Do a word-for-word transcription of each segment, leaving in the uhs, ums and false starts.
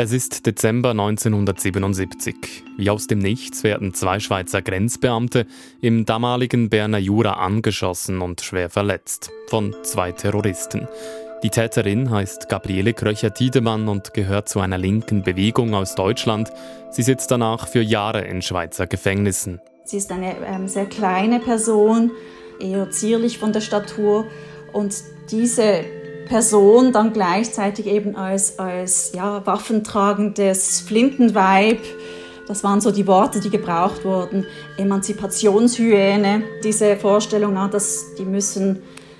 Es ist Dezember neunzehnhundertsiebenundsiebzig. Wie aus dem Nichts werden zwei Schweizer Grenzbeamte im damaligen Berner Jura angeschossen und schwer verletzt. Von zwei Terroristen. Die Täterin heißt Gabriele Kröcher-Tiedemann und gehört zu einer linken Bewegung aus Deutschland. Sie sitzt danach für Jahre in Schweizer Gefängnissen. Sie ist eine ähm, sehr kleine Person, eher zierlich von der Statur. Und diese Person dann gleichzeitig eben als, als ja, waffentragendes Flintenweib. Das waren so die Worte, die gebraucht wurden. Emanzipationshyäne, diese Vorstellung, dass die müssen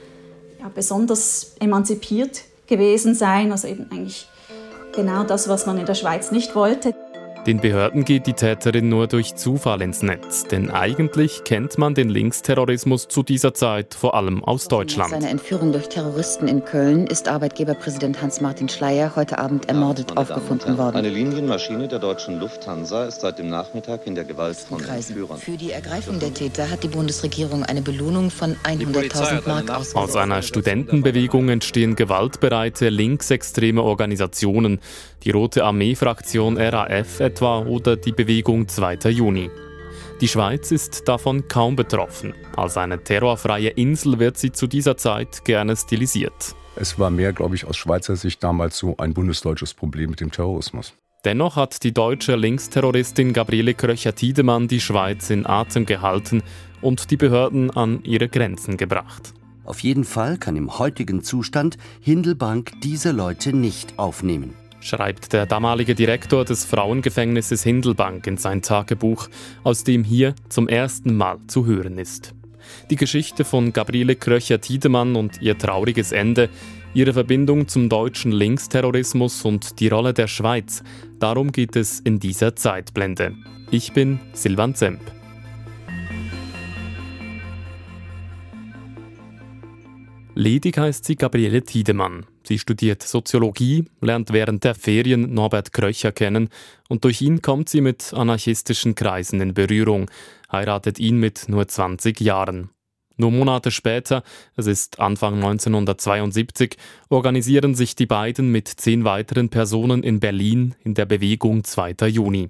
ja, besonders emanzipiert gewesen sein. Also eben eigentlich genau das, was man in der Schweiz nicht wollte. Den Behörden geht die Täterin nur durch Zufall ins Netz, denn eigentlich kennt man den Linksterrorismus zu dieser Zeit vor allem aus Deutschland. Nach seiner Entführung durch Terroristen in Köln ist Arbeitgeberpräsident Hans-Martin Schleyer heute Abend ermordet ja, aufgefunden worden. Eine Linienmaschine der deutschen Lufthansa ist seit dem Nachmittag in der Gewalt von Entführern. Für die Ergreifung der Täter hat die Bundesregierung eine Belohnung von hunderttausend Mark ausgesetzt. Aus einer Studentenbewegung entstehen gewaltbereite linksextreme Organisationen, die Rote Armee-Fraktion R A F etwa oder die Bewegung zweiter Juni. Die Schweiz ist davon kaum betroffen. Als eine terrorfreie Insel wird sie zu dieser Zeit gerne stilisiert. Es war mehr, glaube ich, aus Schweizer Sicht damals so ein bundesdeutsches Problem mit dem Terrorismus. Dennoch hat die deutsche Linksterroristin Gabriele Kröcher-Tiedemann die Schweiz in Atem gehalten und die Behörden an ihre Grenzen gebracht. Auf jeden Fall kann im heutigen Zustand Hindelbank diese Leute nicht aufnehmen, schreibt der damalige Direktor des Frauengefängnisses Hindelbank in sein Tagebuch, aus dem hier zum ersten Mal zu hören ist. Die Geschichte von Gabriele Kröcher-Tiedemann und ihr trauriges Ende, ihre Verbindung zum deutschen Linksterrorismus und die Rolle der Schweiz, darum geht es in dieser Zeitblende. Ich bin Silvan Zemp. Ledig heißt sie Gabriele Tiedemann. Sie studiert Soziologie, lernt während der Ferien Norbert Kröcher kennen und durch ihn kommt sie mit anarchistischen Kreisen in Berührung, heiratet ihn mit nur zwanzig Jahren. Nur Monate später, es ist Anfang neunzehnhundertzweiundsiebzig, organisieren sich die beiden mit zehn weiteren Personen in Berlin in der Bewegung zweiter Juni.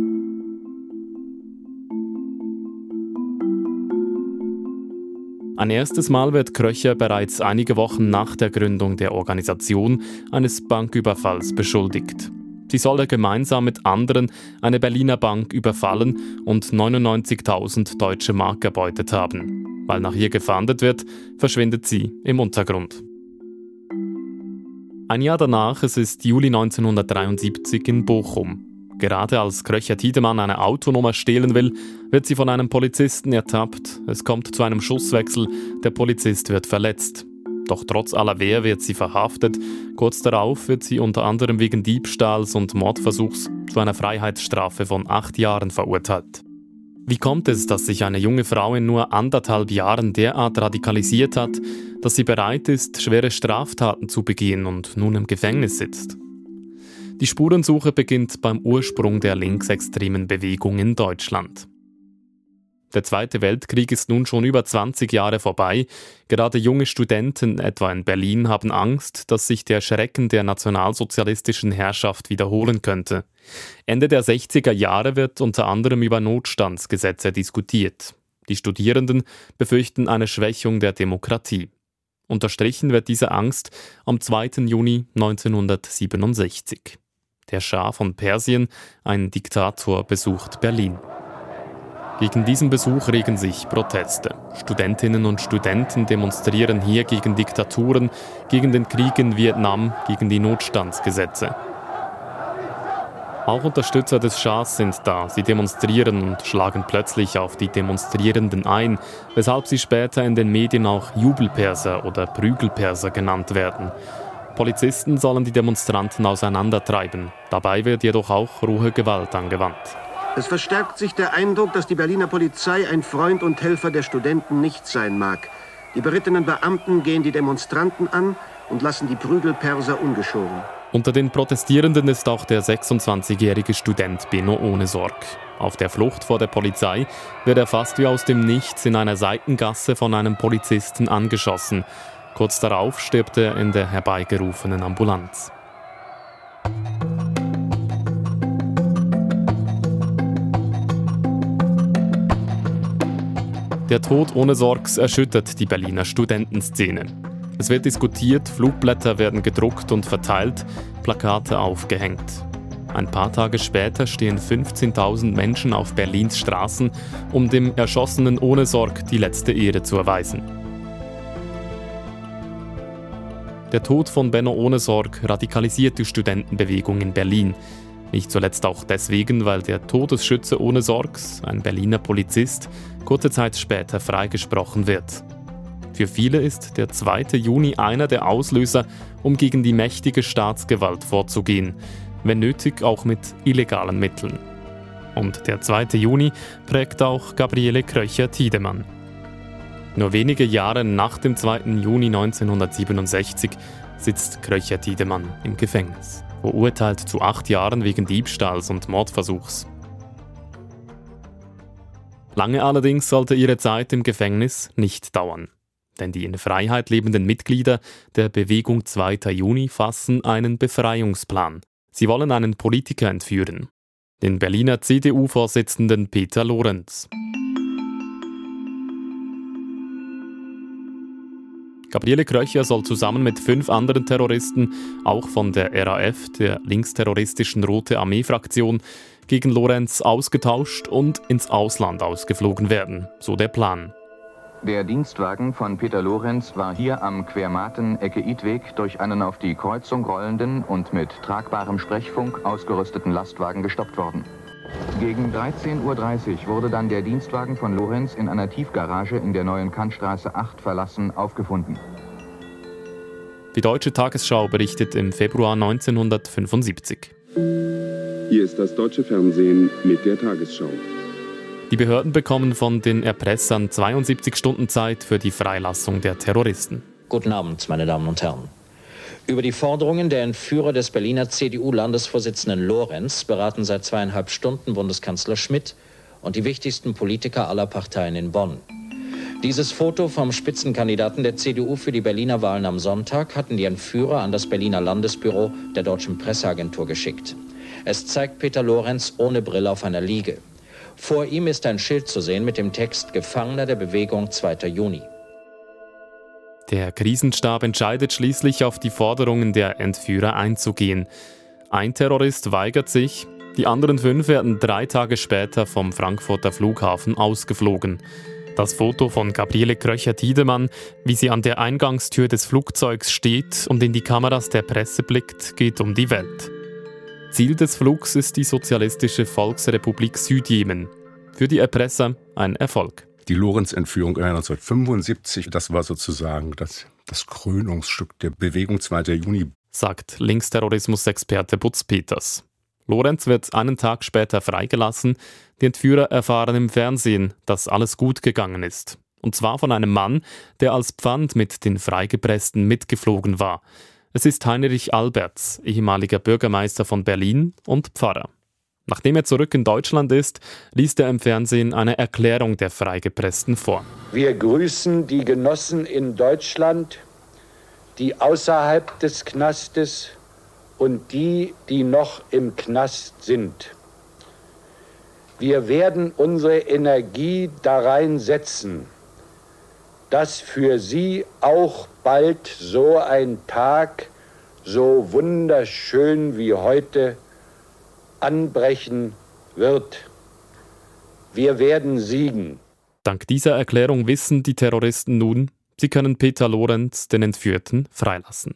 Ein erstes Mal wird Kröcher bereits einige Wochen nach der Gründung der Organisation eines Banküberfalls beschuldigt. Sie solle gemeinsam mit anderen eine Berliner Bank überfallen und neunundneunzigtausend deutsche Mark erbeutet haben. Weil nach ihr gefahndet wird, verschwindet sie im Untergrund. Ein Jahr danach, es ist Juli neunzehnhundertdreiundsiebzig in Bochum. Gerade als Kröcher-Tiedemann eine Autonummer stehlen will, wird sie von einem Polizisten ertappt. Es kommt zu einem Schusswechsel, der Polizist wird verletzt. Doch trotz aller Wehr wird sie verhaftet. Kurz darauf wird sie unter anderem wegen Diebstahls und Mordversuchs zu einer Freiheitsstrafe von acht Jahren verurteilt. Wie kommt es, dass sich eine junge Frau in nur anderthalb Jahren derart radikalisiert hat, dass sie bereit ist, schwere Straftaten zu begehen und nun im Gefängnis sitzt? Die Spurensuche beginnt beim Ursprung der linksextremen Bewegung in Deutschland. Der Zweite Weltkrieg ist nun schon über zwanzig Jahre vorbei. Gerade junge Studenten, etwa in Berlin, haben Angst, dass sich der Schrecken der nationalsozialistischen Herrschaft wiederholen könnte. Ende der sechziger Jahre wird unter anderem über Notstandsgesetze diskutiert. Die Studierenden befürchten eine Schwächung der Demokratie. Unterstrichen wird diese Angst am zweiten Juni neunzehnhundertsiebenundsechzig. Der Schah von Persien, ein Diktator, besucht Berlin. Gegen diesen Besuch regen sich Proteste. Studentinnen und Studenten demonstrieren hier gegen Diktaturen, gegen den Krieg in Vietnam, gegen die Notstandsgesetze. Auch Unterstützer des Schahs sind da. Sie demonstrieren und schlagen plötzlich auf die Demonstrierenden ein, weshalb sie später in den Medien auch Jubelperser oder Prügelperser genannt werden. Polizisten sollen die Demonstranten auseinandertreiben. Dabei wird jedoch auch rohe Gewalt angewandt. Es verstärkt sich der Eindruck, dass die Berliner Polizei ein Freund und Helfer der Studenten nicht sein mag. Die berittenen Beamten gehen die Demonstranten an und lassen die Prügelperser ungeschoren. Unter den Protestierenden ist auch der sechsundzwanzigjährige Student Benno Ohnesorg. Auf der Flucht vor der Polizei wird er fast wie aus dem Nichts in einer Seitengasse von einem Polizisten angeschossen. Kurz darauf stirbt er in der herbeigerufenen Ambulanz. Der Tod ohne Sorgs erschüttert die Berliner Studentenszene. Es wird diskutiert, Flugblätter werden gedruckt und verteilt, Plakate aufgehängt. Ein paar Tage später stehen fünfzehntausend Menschen auf Berlins Straßen, um dem Erschossenen ohne Sorg die letzte Ehre zu erweisen. Der Tod von Benno ohne Sorg radikalisiert die Studentenbewegung in Berlin. Nicht zuletzt auch deswegen, weil der Todesschütze ohne Sorgs, ein Berliner Polizist, kurze Zeit später freigesprochen wird. Für viele ist der zweite Juni einer der Auslöser, um gegen die mächtige Staatsgewalt vorzugehen, wenn nötig auch mit illegalen Mitteln. Und der zweite Juni prägt auch Gabriele Kröcher-Tiedemann. Nur wenige Jahre nach dem zweiten Juni neunzehnhundertsiebenundsechzig sitzt Kröcher-Tiedemann im Gefängnis, verurteilt zu acht Jahren wegen Diebstahls und Mordversuchs. Lange allerdings sollte ihre Zeit im Gefängnis nicht dauern. Denn die in Freiheit lebenden Mitglieder der Bewegung zweiter Juni fassen einen Befreiungsplan. Sie wollen einen Politiker entführen, den Berliner C D U-Vorsitzenden Peter Lorenz. Gabriele Kröcher soll zusammen mit fünf anderen Terroristen, auch von der R A F, der linksterroristischen Rote Armee-Fraktion, gegen Lorenz ausgetauscht und ins Ausland ausgeflogen werden, so der Plan. Der Dienstwagen von Peter Lorenz war hier am Quermaten-Ecke-Idweg durch einen auf die Kreuzung rollenden und mit tragbarem Sprechfunk ausgerüsteten Lastwagen gestoppt worden. Gegen dreizehn Uhr dreißig wurde dann der Dienstwagen von Lorenz in einer Tiefgarage in der Neuen Kantstraße acht verlassen aufgefunden. Die Deutsche Tagesschau berichtet im Februar neunzehnhundertfünfundsiebzig. Hier ist das deutsche Fernsehen mit der Tagesschau. Die Behörden bekommen von den Erpressern zweiundsiebzig Stunden Zeit für die Freilassung der Terroristen. Guten Abend, meine Damen und Herren. Über die Forderungen der Entführer des Berliner C D U-Landesvorsitzenden Lorenz beraten seit zweieinhalb Stunden Bundeskanzler Schmidt und die wichtigsten Politiker aller Parteien in Bonn. Dieses Foto vom Spitzenkandidaten der C D U für die Berliner Wahlen am Sonntag hatten die Entführer an das Berliner Landesbüro der Deutschen Presseagentur geschickt. Es zeigt Peter Lorenz ohne Brille auf einer Liege. Vor ihm ist ein Schild zu sehen mit dem Text Gefangener der Bewegung zweiter Juni. Der Krisenstab entscheidet schließlich, auf die Forderungen der Entführer einzugehen. Ein Terrorist weigert sich, die anderen fünf werden drei Tage später vom Frankfurter Flughafen ausgeflogen. Das Foto von Gabriele Kröcher-Tiedemann, wie sie an der Eingangstür des Flugzeugs steht und in die Kameras der Presse blickt, geht um die Welt. Ziel des Flugs ist die Sozialistische Volksrepublik Südjemen. Für die Erpresser ein Erfolg. Die Lorenz-Entführung neunzehnhundertfünfundsiebzig, das war sozusagen das, das Krönungsstück der Bewegung zweiter Juni, sagt Linksterrorismus-Experte Butz Peters. Lorenz wird einen Tag später freigelassen. Die Entführer erfahren im Fernsehen, dass alles gut gegangen ist. Und zwar von einem Mann, der als Pfand mit den Freigepressten mitgeflogen war. Es ist Heinrich Alberts, ehemaliger Bürgermeister von Berlin und Pfarrer. Nachdem er zurück in Deutschland ist, liest er im Fernsehen eine Erklärung der Freigepressten vor. Wir grüßen die Genossen in Deutschland, die außerhalb des Knastes und die, die noch im Knast sind. Wir werden unsere Energie darein setzen, dass für Sie auch bald so ein Tag, so wunderschön wie heute, anbrechen wird. Wir werden siegen. Dank dieser Erklärung wissen die Terroristen nun, sie können Peter Lorenz, den Entführten, freilassen.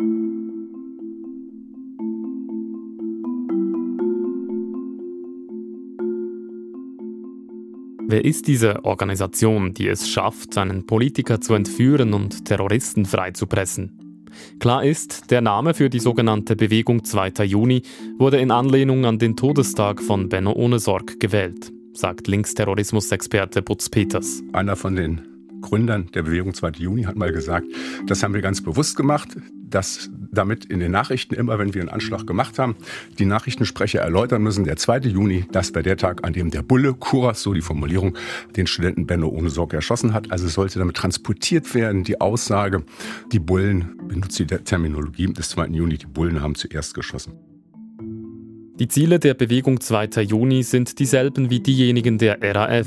Wer ist diese Organisation, die es schafft, einen Politiker zu entführen und Terroristen freizupressen? Klar ist, der Name für die sogenannte Bewegung zweiter Juni wurde in Anlehnung an den Todestag von Benno ohne Sorg gewählt, sagt Linksterrorismus-Experte Butz Peters. Einer von den Gründern der Bewegung zweiter Juni hat mal gesagt, das haben wir ganz bewusst gemacht, dass damit in den Nachrichten immer, wenn wir einen Anschlag gemacht haben, die Nachrichtensprecher erläutern müssen, der zweite Juni, das war der Tag, an dem der Bulle, Kuras, so die Formulierung, den Studenten Benno ohne Sorg erschossen hat. Also sollte damit transportiert werden, die Aussage, die Bullen, benutzt die Terminologie des zweiten Juni, die Bullen haben zuerst geschossen. Die Ziele der Bewegung zweiter Juni sind dieselben wie diejenigen der R A F.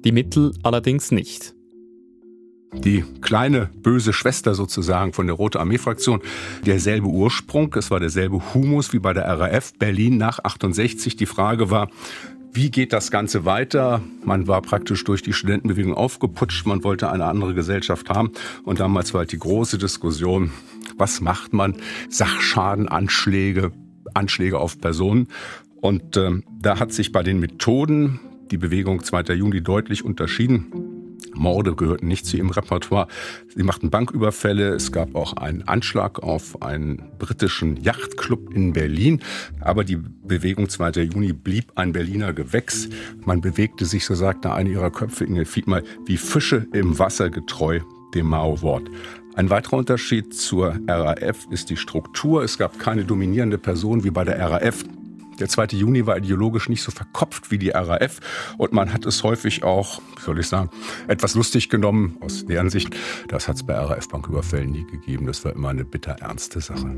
Die Mittel allerdings nicht. Die kleine böse Schwester sozusagen von der Rote Armee-Fraktion, derselbe Ursprung, es war derselbe Humus wie bei der R A F, Berlin nach achtundsechzig. Die Frage war, wie geht das Ganze weiter? Man war praktisch durch die Studentenbewegung aufgeputscht, man wollte eine andere Gesellschaft haben. Und damals war halt die große Diskussion, was macht man? Sachschadenanschläge, Anschläge auf Personen. Und äh, da hat sich bei den Methoden die Bewegung zweiter Juni deutlich unterschieden. Morde gehörten nicht zu ihrem Repertoire. Sie machten Banküberfälle. Es gab auch einen Anschlag auf einen britischen Yachtclub in Berlin. Aber die Bewegung zweiter Juni blieb ein Berliner Gewächs. Man bewegte sich, so sagte eine ihrer Köpfe, Inge Fiedmal, wie Fische im Wasser, getreu dem Mao-Wort. Ein weiterer Unterschied zur R A F ist die Struktur. Es gab keine dominierende Person wie bei der R A F. Der zweite Juni war ideologisch nicht so verkopft wie die R A F und man hat es häufig auch, wie soll ich sagen, etwas lustig genommen aus deren Sicht. Das hat es bei R A F-Banküberfällen nie gegeben. Das war immer eine bitter ernste Sache.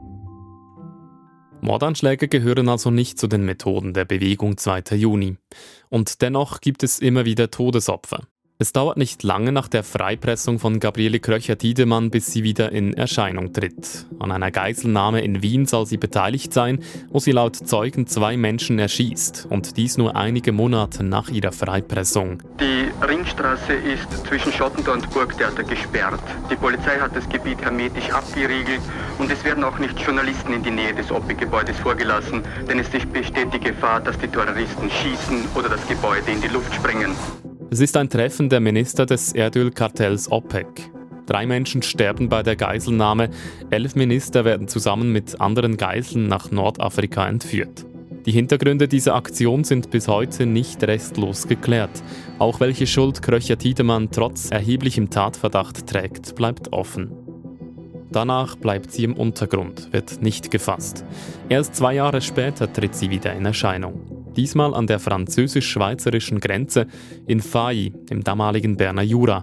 Mordanschläge gehören also nicht zu den Methoden der Bewegung zweiter Juni. Und dennoch gibt es immer wieder Todesopfer. Es dauert nicht lange nach der Freipressung von Gabriele Kröcher-Tiedemann, bis sie wieder in Erscheinung tritt. An einer Geiselnahme in Wien soll sie beteiligt sein, wo sie laut Zeugen zwei Menschen erschießt. Und dies nur einige Monate nach ihrer Freipressung. Die Ringstraße ist zwischen Schottentor und Burgtheater gesperrt. Die Polizei hat das Gebiet hermetisch abgeriegelt und es werden auch nicht Journalisten in die Nähe des O P E-Gebäudes vorgelassen, denn es besteht die Gefahr, dass die Terroristen schießen oder das Gebäude in die Luft sprengen. Es ist ein Treffen der Minister des Erdölkartells OPEC. Drei Menschen sterben bei der Geiselnahme, elf Minister werden zusammen mit anderen Geiseln nach Nordafrika entführt. Die Hintergründe dieser Aktion sind bis heute nicht restlos geklärt. Auch welche Schuld Kröcher-Tiedemann trotz erheblichem Tatverdacht trägt, bleibt offen. Danach bleibt sie im Untergrund, wird nicht gefasst. Erst zwei Jahre später tritt sie wieder in Erscheinung. Diesmal an der französisch-schweizerischen Grenze in Failly, im damaligen Berner Jura.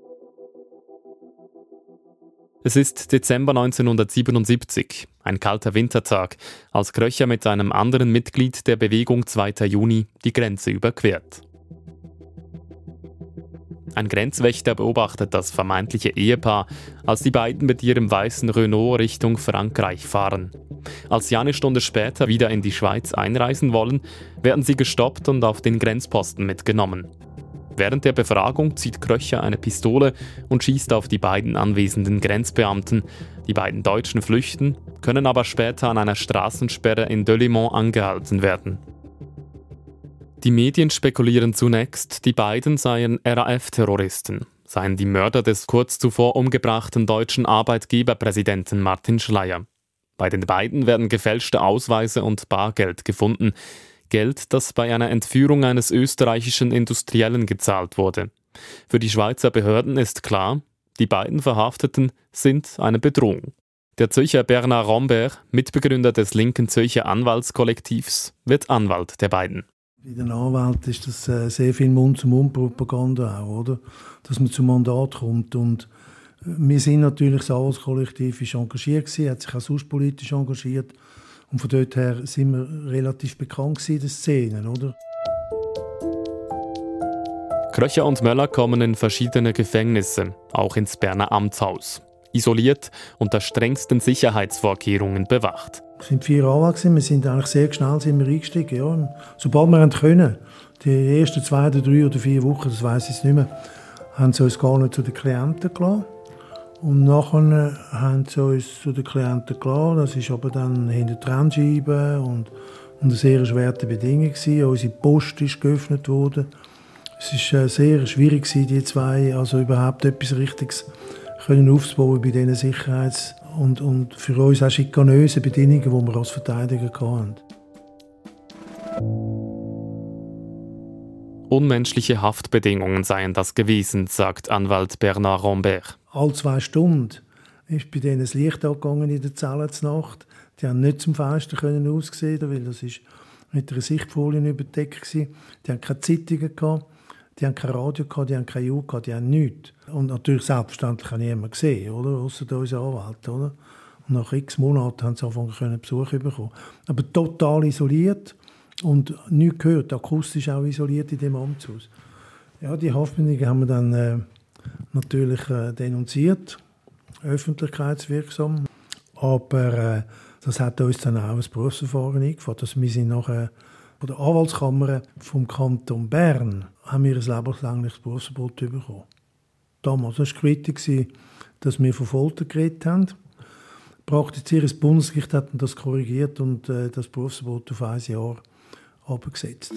Es ist Dezember neunzehnhundertsiebenundsiebzig, ein kalter Wintertag, als Kröcher mit einem anderen Mitglied der Bewegung zweiter Juni die Grenze überquert. Ein Grenzwächter beobachtet das vermeintliche Ehepaar, als die beiden mit ihrem weißen Renault Richtung Frankreich fahren. Als sie eine Stunde später wieder in die Schweiz einreisen wollen, werden sie gestoppt und auf den Grenzposten mitgenommen. Während der Befragung zieht Kröcher eine Pistole und schießt auf die beiden anwesenden Grenzbeamten. Die beiden Deutschen flüchten, können aber später an einer Straßensperre in Delémont angehalten werden. Die Medien spekulieren zunächst, die beiden seien R A F-Terroristen, seien die Mörder des kurz zuvor umgebrachten deutschen Arbeitgeberpräsidenten Martin Schleyer. Bei den beiden werden gefälschte Ausweise und Bargeld gefunden. Geld, das bei einer Entführung eines österreichischen Industriellen gezahlt wurde. Für die Schweizer Behörden ist klar, die beiden Verhafteten sind eine Bedrohung. Der Zürcher Bernard Rambert, Mitbegründer des linken Zürcher Anwaltskollektivs, wird Anwalt der beiden. Bei den Anwälten ist das äh, sehr viel Mund-zu-Mund-Propaganda auch, oder? Dass man zum Mandat kommt. Und wir sind natürlich, das Anwaltskollektiv ist engagiert gewesen, hat sich auch sonst politisch engagiert. Und von dort her sind wir relativ bekannt gewesen in den Szenen, oder? Kröcher und Möller kommen in verschiedene Gefängnisse, auch ins Berner Amtshaus. Isoliert, unter strengsten Sicherheitsvorkehrungen bewacht. Wir sind vier Anwälte, wir sind eigentlich sehr schnell sind wir eingestiegen. Ja. Und sobald wir können, die ersten zwei, oder drei oder vier Wochen, das weiss ich jetzt nicht mehr, haben sie uns gar nicht zu den Klienten gelassen. Und nachher haben sie uns zu den Klienten gelassen. Das ist aber dann hinter Trennscheiben und unter sehr schweren Bedingungen gewesen. Unsere Post ist geöffnet worden. Es war sehr schwierig, die zwei, also überhaupt etwas Richtiges können aufzubauen bei diesen Sicherheits- und, und für uns auch schikanösen Bedingungen, die wir als Verteidiger hatten. Unmenschliche Haftbedingungen seien das gewesen, sagt Anwalt Bernard Rambert. Alle zwei Stunden ist bei denen das Licht angegangen in der Zelle zur Nacht. Die haben nicht zum Fenster aussehen, weil das ist mit einer Sichtfolie überdeckt war. Die haben keine Zeitungen gehabt, die haben kein Radio gehabt, die haben keine Uhr gehabt, die haben nichts. Und natürlich selbstverständlich habe niemand gesehen, oder? Ausser unsere Anwälte, oder? Und nach x Monaten haben sie angefangen, Besuch zu bekommen. Aber total isoliert und nichts gehört, akustisch auch isoliert in dem Amtshaus. Ja, die Haftbedingungen haben wir dann äh, natürlich äh, denunziert, öffentlichkeitswirksam. Aber äh, das hat uns dann auch ein Berufsverfahren eingeführt. Also wir sind nachher von der Anwaltskammer vom Kanton Bern haben wir ein lebenslängliches Berufsverbot bekommen. Damals war es kritisch, dass wir von Folter geredet haben. Praktizierendes Bundesgericht hat das korrigiert und äh, das Berufsverbot auf ein Jahr abgesetzt.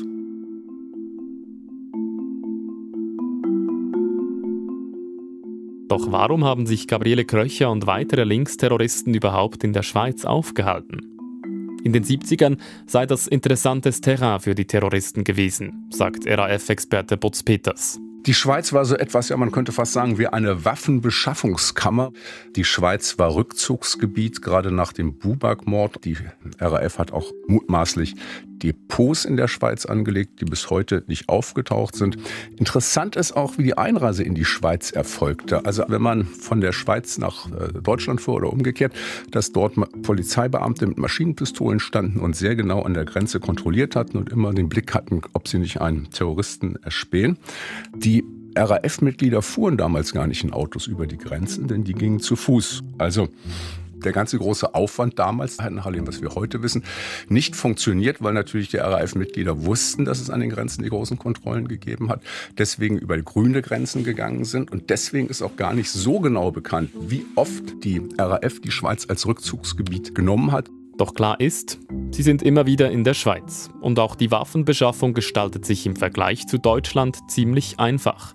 Doch warum haben sich Gabriele Kröcher und weitere Linksterroristen überhaupt in der Schweiz aufgehalten? In den siebzigern sei das interessantes Terrain für die Terroristen gewesen, sagt R A F-Experte Butz Peters. Die Schweiz war so etwas, ja, man könnte fast sagen, wie eine Waffenbeschaffungskammer. Die Schweiz war Rückzugsgebiet, gerade nach dem Buback-Mord. Die R A F hat auch mutmaßlich Depots in der Schweiz angelegt, die bis heute nicht aufgetaucht sind. Interessant ist auch, wie die Einreise in die Schweiz erfolgte. Also wenn man von der Schweiz nach Deutschland fuhr oder umgekehrt, dass dort Polizeibeamte mit Maschinenpistolen standen und sehr genau an der Grenze kontrolliert hatten und immer den Blick hatten, ob sie nicht einen Terroristen erspähen. Die R A F-Mitglieder fuhren damals gar nicht in Autos über die Grenzen, denn die gingen zu Fuß. Also der ganze große Aufwand damals, nach allem, was wir heute wissen, nicht funktioniert, weil natürlich die R A F-Mitglieder wussten, dass es an den Grenzen die großen Kontrollen gegeben hat, deswegen über grüne Grenzen gegangen sind. Und deswegen ist auch gar nicht so genau bekannt, wie oft die R A F die Schweiz als Rückzugsgebiet genommen hat. Doch klar ist, sie sind immer wieder in der Schweiz. Und auch die Waffenbeschaffung gestaltet sich im Vergleich zu Deutschland ziemlich einfach.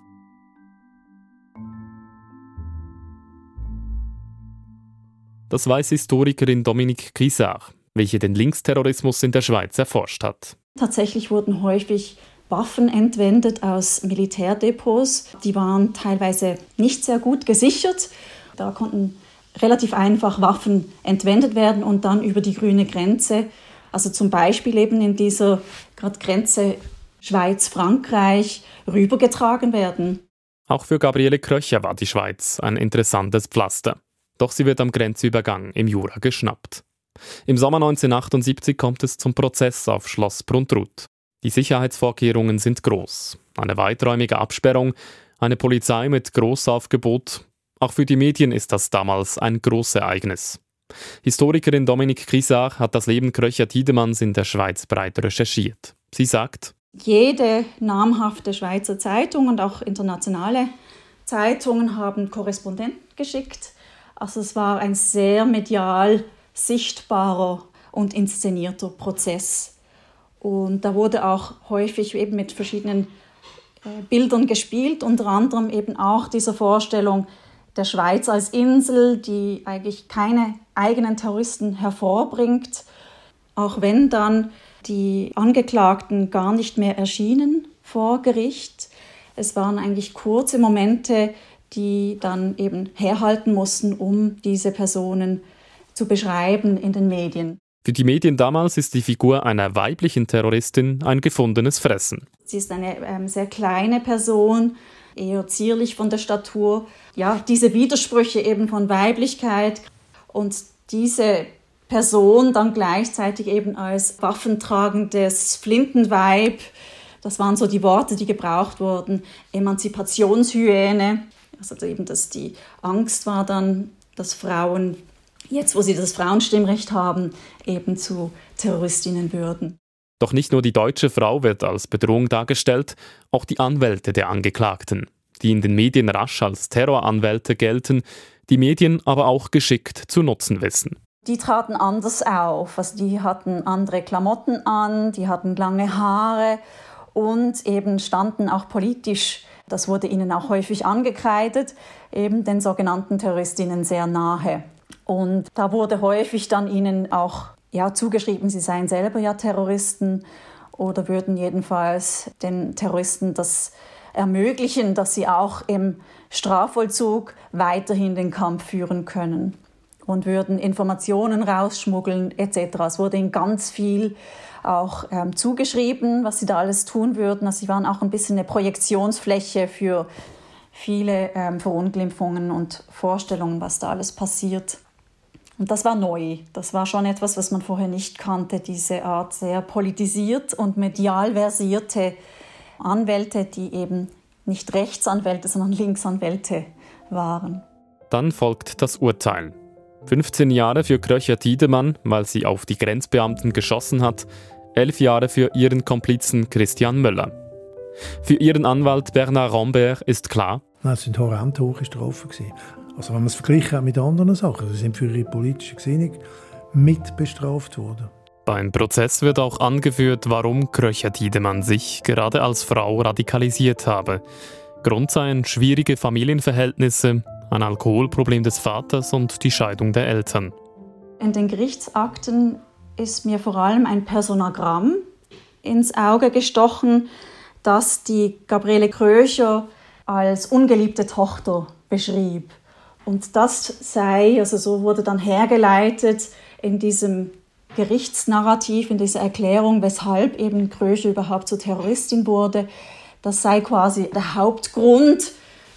Das weiß Historikerin Dominique Grisard, welche den Linksterrorismus in der Schweiz erforscht hat. Tatsächlich wurden häufig Waffen entwendet aus Militärdepots. Die waren teilweise nicht sehr gut gesichert. Da konnten relativ einfach Waffen entwendet werden und dann über die grüne Grenze, also zum Beispiel eben in dieser gerade Grenze Schweiz-Frankreich, rübergetragen werden. Auch für Gabriele Kröcher war die Schweiz ein interessantes Pflaster. Doch sie wird am Grenzübergang im Jura geschnappt. Im Sommer neunzehnhundertachtundsiebzig kommt es zum Prozess auf Schloss Pruntrut. Die Sicherheitsvorkehrungen sind groß. Eine weiträumige Absperrung, eine Polizei mit Großaufgebot. Auch für die Medien ist das damals ein Großereignis. Historikerin Dominique Grisard hat das Leben Kröcher-Tiedemanns in der Schweiz breit recherchiert. Sie sagt: Jede namhafte Schweizer Zeitung und auch internationale Zeitungen haben Korrespondenten geschickt. Also es war ein sehr medial sichtbarer und inszenierter Prozess. Und da wurde auch häufig eben mit verschiedenen äh, Bildern gespielt, unter anderem eben auch dieser Vorstellung der Schweiz als Insel, die eigentlich keine eigenen Terroristen hervorbringt, auch wenn dann die Angeklagten gar nicht mehr erschienen vor Gericht. Es waren eigentlich kurze Momente, die dann eben herhalten mussten, um diese Personen zu beschreiben in den Medien. Für die Medien damals ist die Figur einer weiblichen Terroristin ein gefundenes Fressen. Sie ist eine ähm, sehr kleine Person, eher zierlich von der Statur. Ja, diese Widersprüche eben von Weiblichkeit und diese Person dann gleichzeitig eben als waffentragendes Flintenweib. Das waren so die Worte, die gebraucht wurden. Emanzipationshyäne. Also eben, dass die Angst war dann, dass Frauen, jetzt wo sie das Frauenstimmrecht haben, eben zu Terroristinnen würden. Doch nicht nur die deutsche Frau wird als Bedrohung dargestellt, auch die Anwälte der Angeklagten, die in den Medien rasch als Terroranwälte gelten, die Medien aber auch geschickt zu nutzen wissen. Die traten anders auf, also die hatten andere Klamotten an, die hatten lange Haare und eben standen auch politisch, das wurde ihnen auch häufig angekreidet, eben den sogenannten Terroristinnen sehr nahe. Und da wurde häufig dann ihnen auch ja, zugeschrieben, sie seien selber ja Terroristen oder würden jedenfalls den Terroristen das ermöglichen, dass sie auch im Strafvollzug weiterhin den Kampf führen können und würden Informationen rausschmuggeln et cetera. Es wurde ihnen ganz viel auch ähm, zugeschrieben, was sie da alles tun würden. Also sie waren auch ein bisschen eine Projektionsfläche für viele ähm, Verunglimpfungen und Vorstellungen, was da alles passiert. Und das war neu. Das war schon etwas, was man vorher nicht kannte, diese Art sehr politisiert und medial versierte Anwälte, die eben nicht Rechtsanwälte, sondern Linksanwälte waren. Dann folgt das Urteil. fünfzehn Jahre für Kröcher Tiedemann, weil sie auf die Grenzbeamten geschossen hat, elf Jahre für ihren Komplizen Christian Möller. Für ihren Anwalt Bernard Rambert ist klar, das sind horrend hohe Strafen gewesen. Also wenn man es verglichen hat mit anderen Sachen, sie sind für ihre politische Gesinnung mit bestraft worden. Beim Prozess wird auch angeführt, warum Kröcher Tiedemann sich gerade als Frau radikalisiert habe. Grund seien schwierige Familienverhältnisse, ein Alkoholproblem des Vaters und die Scheidung der Eltern. In den Gerichtsakten ist mir vor allem ein Personagramm ins Auge gestochen, das die Gabriele Kröcher als ungeliebte Tochter beschrieb. Und das sei, also so wurde dann hergeleitet in diesem Gerichtsnarrativ, in dieser Erklärung, weshalb eben Kröcher überhaupt zur Terroristin wurde. Das sei quasi der Hauptgrund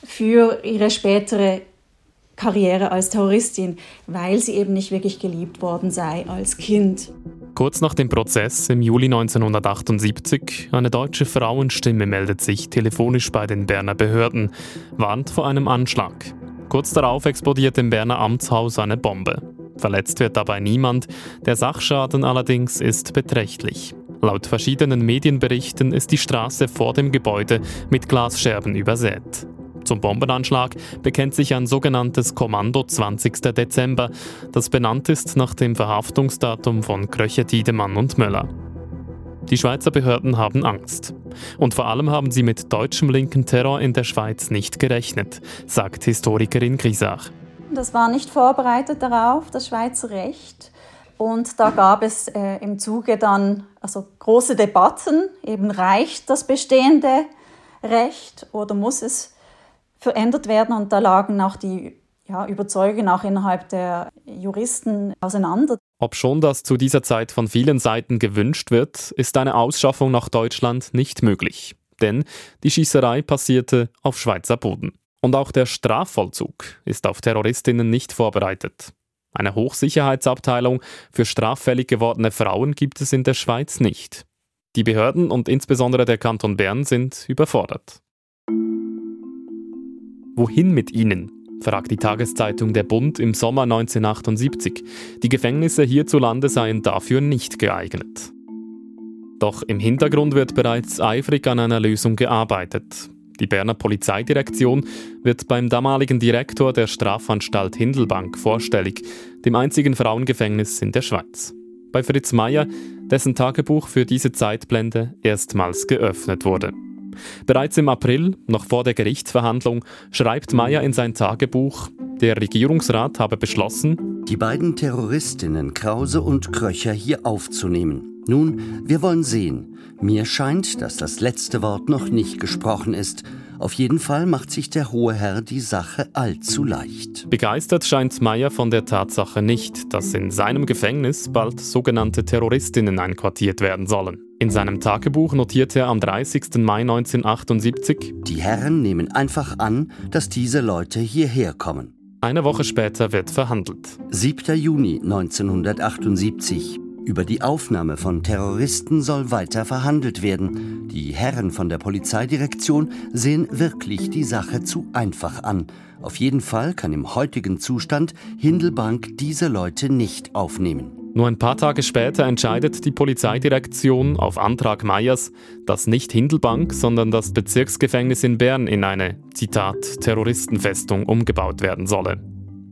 für ihre spätere Karriere als Terroristin, weil sie eben nicht wirklich geliebt worden sei als Kind. Kurz nach dem Prozess im Juli neunzehnhundertachtundsiebzig, eine deutsche Frauenstimme meldet sich telefonisch bei den Berner Behörden, warnt vor einem Anschlag. Kurz darauf explodiert im Berner Amtshaus eine Bombe. Verletzt wird dabei niemand, der Sachschaden allerdings ist beträchtlich. Laut verschiedenen Medienberichten ist die Straße vor dem Gebäude mit Glasscherben übersät. Zum Bombenanschlag bekennt sich ein sogenanntes Kommando zwanzigsten Dezember, das benannt ist nach dem Verhaftungsdatum von Kröcher Tiedemann und Möller. Die Schweizer Behörden haben Angst. Und vor allem haben sie mit deutschem linken Terror in der Schweiz nicht gerechnet, sagt Historikerin Grisach. Das war nicht vorbereitet darauf, das Schweizer Recht. Und da gab es äh, im Zuge dann also große Debatten, eben reicht das bestehende Recht oder muss es verändert werden? Und da lagen auch die ja, Überzeugungen auch innerhalb der Juristen auseinander. Obschon das zu dieser Zeit von vielen Seiten gewünscht wird, ist eine Ausschaffung nach Deutschland nicht möglich. Denn die Schießerei passierte auf Schweizer Boden. Und auch der Strafvollzug ist auf Terroristinnen nicht vorbereitet. Eine Hochsicherheitsabteilung für straffällig gewordene Frauen gibt es in der Schweiz nicht. Die Behörden und insbesondere der Kanton Bern sind überfordert. Wohin mit ihnen? Fragt die Tageszeitung Der Bund im Sommer neunzehnhundertachtundsiebzig. Die Gefängnisse hierzulande seien dafür nicht geeignet. Doch im Hintergrund wird bereits eifrig an einer Lösung gearbeitet. Die Berner Polizeidirektion wird beim damaligen Direktor der Strafanstalt Hindelbank vorstellig, dem einzigen Frauengefängnis in der Schweiz. Bei Fritz Meyer, dessen Tagebuch für diese Zeitblende erstmals geöffnet wurde. Bereits im April, noch vor der Gerichtsverhandlung, schreibt Meyer in sein Tagebuch, der Regierungsrat habe beschlossen, die beiden Terroristinnen Krause und Kröcher hier aufzunehmen. Nun, wir wollen sehen. Mir scheint, dass das letzte Wort noch nicht gesprochen ist. Auf jeden Fall macht sich der hohe Herr die Sache allzu leicht. Begeistert scheint Meyer von der Tatsache nicht, dass in seinem Gefängnis bald sogenannte Terroristinnen einquartiert werden sollen. In seinem Tagebuch notiert er am dreißigsten Mai neunzehnhundertachtundsiebzig: Die Herren nehmen einfach an, dass diese Leute hierher kommen. Eine Woche später wird verhandelt. siebter Juni neunzehnhundertachtundsiebzig. Über die Aufnahme von Terroristen soll weiter verhandelt werden. Die Herren von der Polizeidirektion sehen wirklich die Sache zu einfach an. Auf jeden Fall kann im heutigen Zustand Hindelbank diese Leute nicht aufnehmen. Nur ein paar Tage später entscheidet die Polizeidirektion auf Antrag Meyers, dass nicht Hindelbank, sondern das Bezirksgefängnis in Bern in eine, Zitat, Terroristenfestung umgebaut werden solle.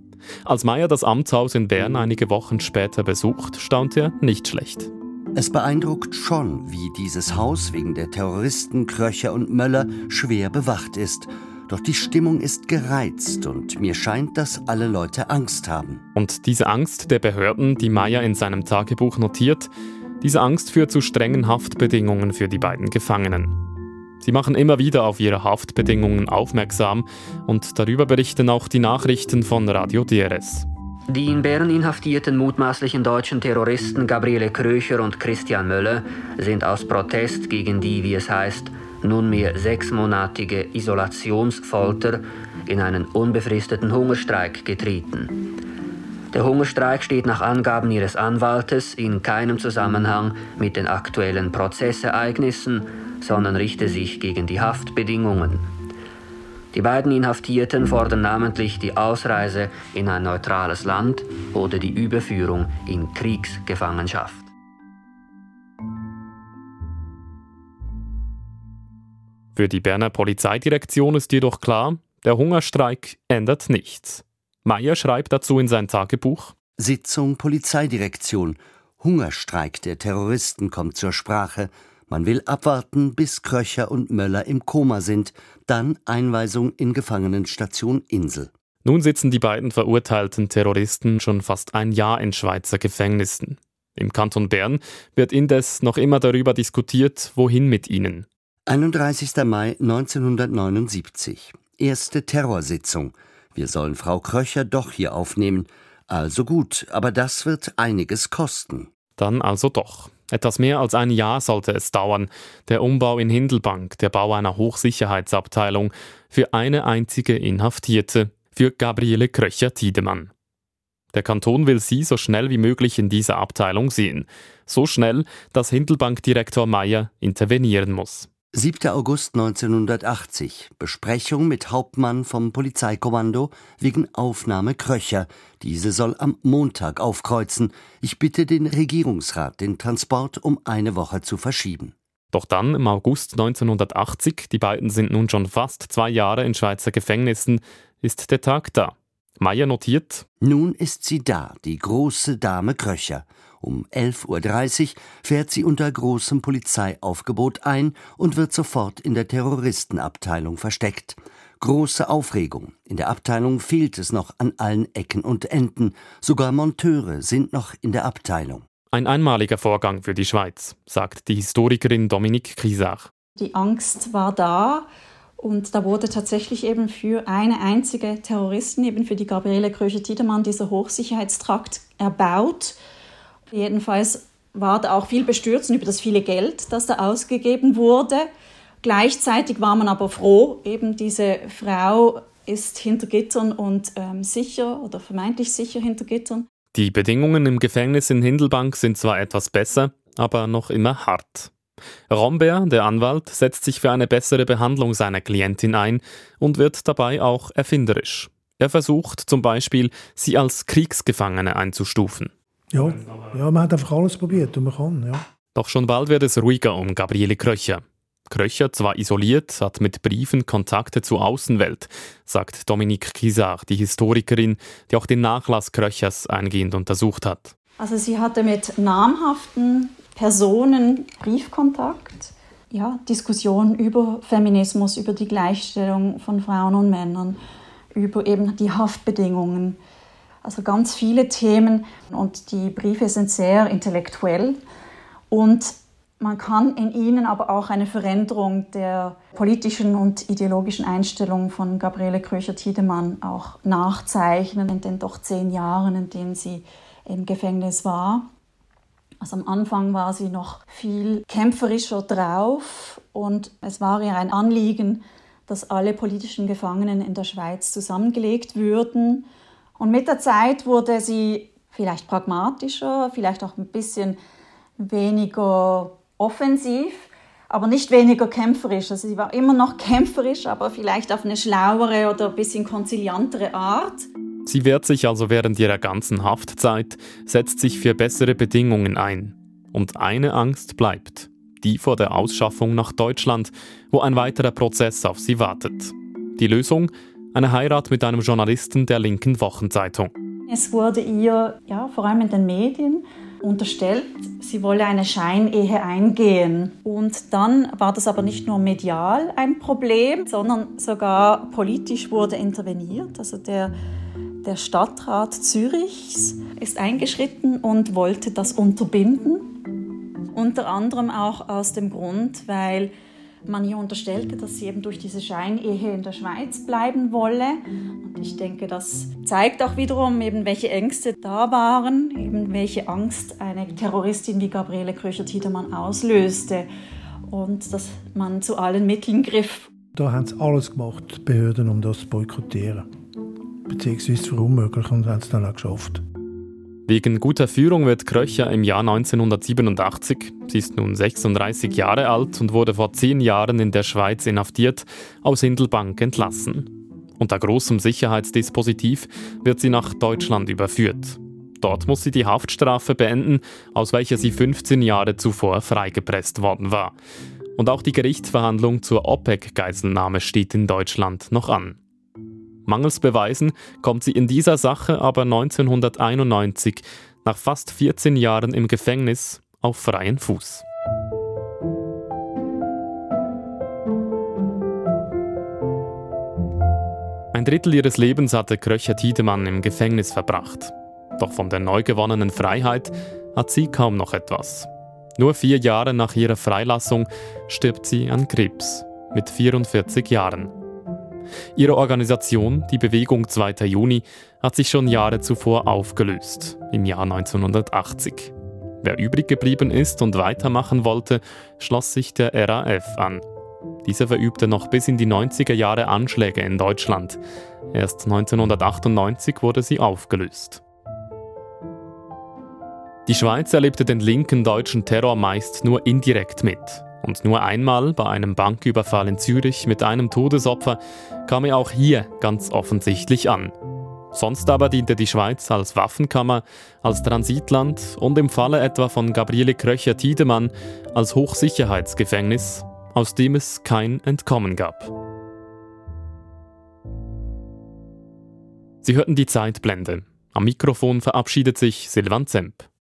Als Meyer das Amtshaus in Bern einige Wochen später besucht, staunt er nicht schlecht. Es beeindruckt schon, wie dieses Haus wegen der Terroristen Kröcher und Möller schwer bewacht ist. Doch die Stimmung ist gereizt und mir scheint, dass alle Leute Angst haben. Und diese Angst der Behörden, die Meyer in seinem Tagebuch notiert, diese Angst führt zu strengen Haftbedingungen für die beiden Gefangenen. Sie machen immer wieder auf ihre Haftbedingungen aufmerksam und darüber berichten auch die Nachrichten von Radio D R S. Die in Bern inhaftierten mutmaßlichen deutschen Terroristen Gabriele Kröcher und Christian Möller sind aus Protest gegen die, wie es heißt, nunmehr sechsmonatige Isolationsfolter in einen unbefristeten Hungerstreik getreten. Der Hungerstreik steht nach Angaben ihres Anwaltes in keinem Zusammenhang mit den aktuellen Prozessereignissen, sondern richte sich gegen die Haftbedingungen. Die beiden Inhaftierten fordern namentlich die Ausreise in ein neutrales Land oder die Überführung in Kriegsgefangenschaft. Für die Berner Polizeidirektion ist jedoch klar, der Hungerstreik ändert nichts. Meyer schreibt dazu in sein Tagebuch: Sitzung Polizeidirektion. Hungerstreik der Terroristen kommt zur Sprache. Man will abwarten, bis Kröcher und Möller im Koma sind, dann Einweisung in Gefangenenstation Insel. Nun sitzen die beiden verurteilten Terroristen schon fast ein Jahr in Schweizer Gefängnissen. Im Kanton Bern wird indes noch immer darüber diskutiert, wohin mit ihnen. einunddreißigster Mai neunzehnhundertneunundsiebzig. Erste Terrorsitzung. Wir sollen Frau Kröcher doch hier aufnehmen. Also gut, aber das wird einiges kosten. Dann also doch. Etwas mehr als ein Jahr sollte es dauern. Der Umbau in Hindelbank, der Bau einer Hochsicherheitsabteilung für eine einzige Inhaftierte, für Gabriele Kröcher-Tiedemann. Der Kanton will sie so schnell wie möglich in dieser Abteilung sehen. So schnell, dass Hindelbank-Direktor Meyer intervenieren muss. siebter August neunzehnhundertachtzig. Besprechung mit Hauptmann vom Polizeikommando wegen Aufnahme Kröcher. Diese soll am Montag aufkreuzen. Ich bitte den Regierungsrat, den Transport um eine Woche zu verschieben. Doch dann, im August neunzehnhundertachtzig, die beiden sind nun schon fast zwei Jahre in Schweizer Gefängnissen, ist der Tag da. Meyer notiert: Nun ist sie da, die große Dame Kröcher. Um elf Uhr dreißig fährt sie unter großem Polizeiaufgebot ein und wird sofort in der Terroristenabteilung versteckt. Große Aufregung. In der Abteilung fehlt es noch an allen Ecken und Enden. Sogar Monteure sind noch in der Abteilung. Ein einmaliger Vorgang für die Schweiz, sagt die Historikerin Dominique Kiesach. Die Angst war da und da wurde tatsächlich eben für eine einzige Terroristin, eben für die Gabriele Kröcher-Tiedemann, dieser Hochsicherheitstrakt erbaut. Jedenfalls war da auch viel Bestürzen über das viele Geld, das da ausgegeben wurde. Gleichzeitig war man aber froh, eben diese Frau ist hinter Gittern und ähm, sicher oder vermeintlich sicher hinter Gittern. Die Bedingungen im Gefängnis in Hindelbank sind zwar etwas besser, aber noch immer hart. Rombert, der Anwalt, setzt sich für eine bessere Behandlung seiner Klientin ein und wird dabei auch erfinderisch. Er versucht zum Beispiel, sie als Kriegsgefangene einzustufen. Ja, ja, man hat einfach alles probiert und man kann, ja. Doch schon bald wird es ruhiger um Gabriele Kröcher. Kröcher, zwar isoliert, hat mit Briefen Kontakte zur Außenwelt, sagt Dominique Kiesach, die Historikerin, die auch den Nachlass Kröchers eingehend untersucht hat. Also sie hatte mit namhaften Personen Briefkontakt, ja, Diskussionen über Feminismus, über die Gleichstellung von Frauen und Männern, über eben die Haftbedingungen. Also ganz viele Themen und die Briefe sind sehr intellektuell und man kann in ihnen aber auch eine Veränderung der politischen und ideologischen Einstellung von Gabriele Kröcher-Tiedemann auch nachzeichnen in den doch zehn Jahren, in denen sie im Gefängnis war. Also am Anfang war sie noch viel kämpferischer drauf und es war ihr ein Anliegen, dass alle politischen Gefangenen in der Schweiz zusammengelegt würden. Und mit der Zeit wurde sie vielleicht pragmatischer, vielleicht auch ein bisschen weniger offensiv, aber nicht weniger kämpferisch. Also sie war immer noch kämpferisch, aber vielleicht auf eine schlauere oder ein bisschen konziliantere Art. Sie wehrt sich also während ihrer ganzen Haftzeit, setzt sich für bessere Bedingungen ein. Und eine Angst bleibt, die vor der Ausschaffung nach Deutschland, wo ein weiterer Prozess auf sie wartet. Die Lösung? Eine Heirat mit einem Journalisten der linken Wochenzeitung. Es wurde ihr, ja, vor allem in den Medien, unterstellt, sie wolle eine Scheinehe eingehen. Und dann war das aber nicht nur medial ein Problem, sondern sogar politisch wurde interveniert. Also der, der Stadtrat Zürichs ist eingeschritten und wollte das unterbinden. Unter anderem auch aus dem Grund, weil man ihr unterstellte, dass sie eben durch diese Scheinehe in der Schweiz bleiben wolle. Und ich denke, das zeigt auch wiederum, eben welche Ängste da waren, eben welche Angst eine Terroristin wie Gabriele Kröcher-Tiedemann auslöste und dass man zu allen Mitteln griff. Da haben sie alles gemacht, die Behörden, um das zu boykottieren. Beziehungsweise zu verunmöglichen und haben es dann auch geschafft. Wegen guter Führung wird Kröcher im Jahr neunzehnhundertsiebenundachtzig, sie ist nun sechsunddreißig Jahre alt und wurde vor zehn Jahren in der Schweiz inhaftiert, aus Hindelbank entlassen. Unter großem Sicherheitsdispositiv wird sie nach Deutschland überführt. Dort muss sie die Haftstrafe beenden, aus welcher sie fünfzehn Jahre zuvor freigepresst worden war. Und auch die Gerichtsverhandlung zur OPEC-Geiselnahme steht in Deutschland noch an. Mangels Beweisen kommt sie in dieser Sache aber neunzehnhunderteinundneunzig, nach fast vierzehn Jahren im Gefängnis, auf freien Fuß. Ein Drittel ihres Lebens hatte Kröcher Tiedemann im Gefängnis verbracht. Doch von der neu gewonnenen Freiheit hat sie kaum noch etwas. Nur vier Jahre nach ihrer Freilassung stirbt sie an Krebs, mit vierundvierzig Jahren. Ihre Organisation, die Bewegung zweiter Juni, hat sich schon Jahre zuvor aufgelöst, im Jahr neunzehnhundertachtzig. Wer übrig geblieben ist und weitermachen wollte, schloss sich der R A F an. Dieser verübte noch bis in die neunziger Jahre Anschläge in Deutschland. Erst neunzehnhundertachtundneunzig wurde sie aufgelöst. Die Schweiz erlebte den linken deutschen Terror meist nur indirekt mit. Und nur einmal bei einem Banküberfall in Zürich mit einem Todesopfer kam er auch hier ganz offensichtlich an. Sonst aber diente die Schweiz als Waffenkammer, als Transitland und im Falle etwa von Gabriele Kröcher Tiedemann als Hochsicherheitsgefängnis, aus dem es kein Entkommen gab. Sie hörten die Zeitblende. Am Mikrofon verabschiedet sich Silvan Zemp.